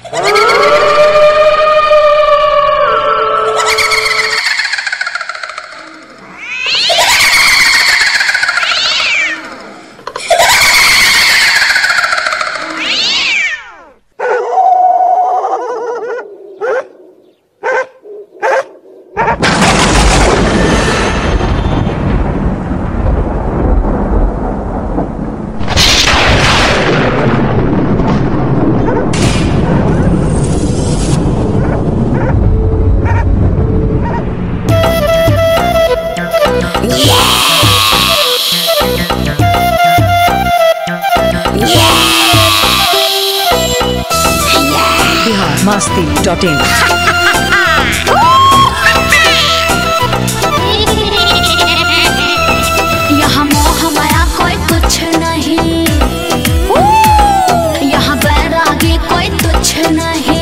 masti.in यहाँ मोह माया कोई कुछ नहीं, यहाँ बैरागी कोई तुच्छ नहीं।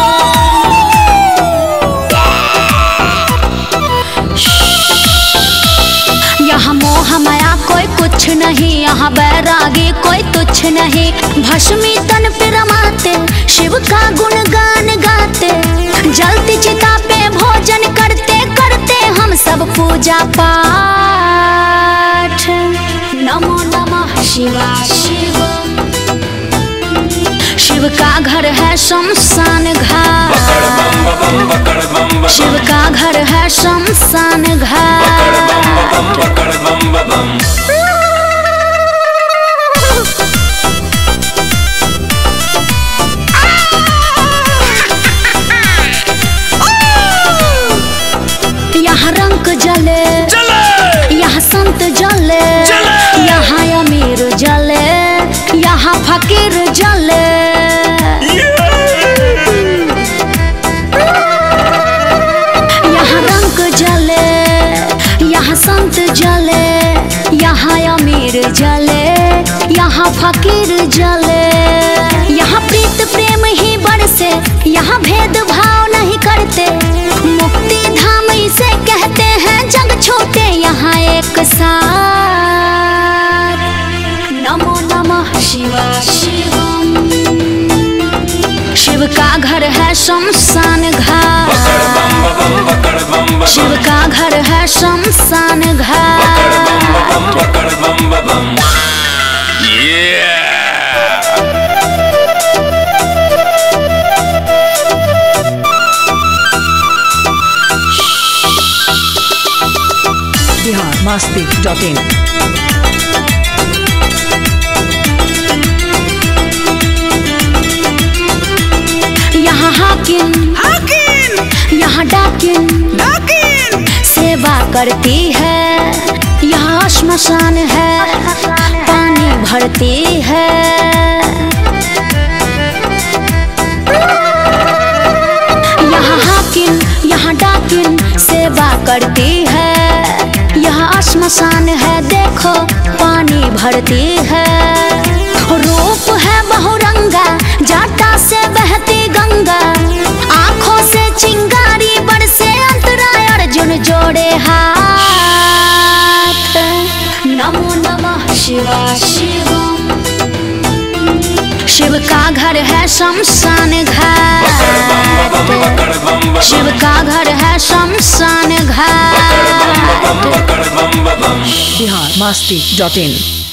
यहाँ मोह माया कोई कुछ नहीं, यहाँ बैरागी कोई तुच्छ नहीं। भस्मी तन पे रमाते शिव का गुणगान गाते, जलती चिता पे भोजन करते करते हम सब पूजा पाठ। नमो नमः शिवाय शिव, शिव का घर है शमशान घाट, शिव का घर है शमशान घाट। यहाँ रंग जले, यहाँ संत जले, यहाँ अमीर जले, यहाँ फकीर जले। यहाँ रंग जले, यहाँ संत जले, यहाँ अमीर जले, यहाँ फकीर जले। यहाँ प्रीत प्रेम ही बरसे, यहाँ भेदभाव नहीं करते। मुक्ति धाम इसे कहते हैं, जग छोटे यहाँ एक साथ। नमो नमः शिवाय शिवम, शिव का घर है शमशान घाट, शिव का घर है शमशान घाट। masti.in यहाँ हाकिम यहाँ डाकिन सेवा करती है, यहाँ श्मशान है पानी भरती है। यहाँ हाकिम यहाँ डाकिन सेवा करती है, यहाँ श्मशान है देखो पानी भरती है। रूप है बहुरंगा जाटा से बहती गंगा, आँखों से चिंगारी बरसे अंतरा अर्जुन जोड़े हाथ। नमो नमः शिवाय शिवम, शिव का घर है शमशान घाट, शिव का घर है शमशान घाट। biharmasti.in